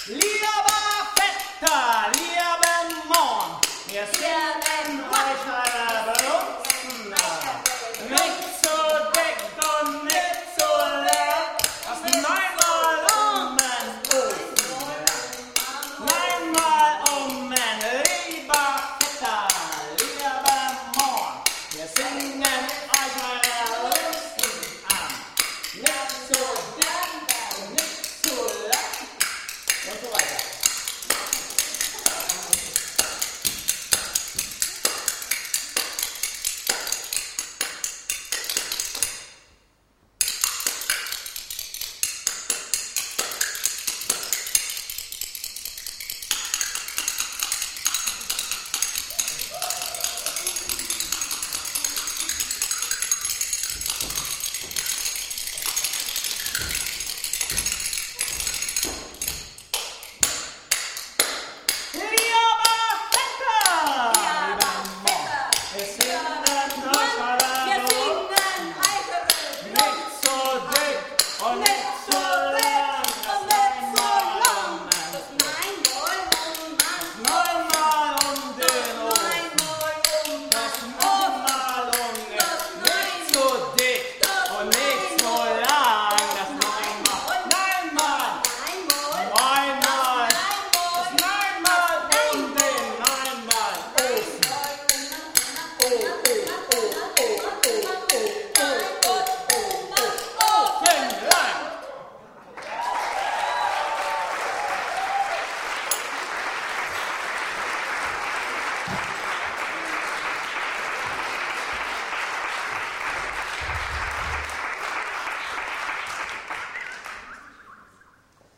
Lieber Vetter, lieber Morn, wir singen euch alle benutzen. Nicht so dick und nicht so leer, das neunmal um den Ofen. Neunmal um den, lieber Vetter, lieber Morn, wir singen euch alle Lusten an. Nicht so dick und nicht so leer. Und so weiter. Wir singen Nicht so dick und nicht so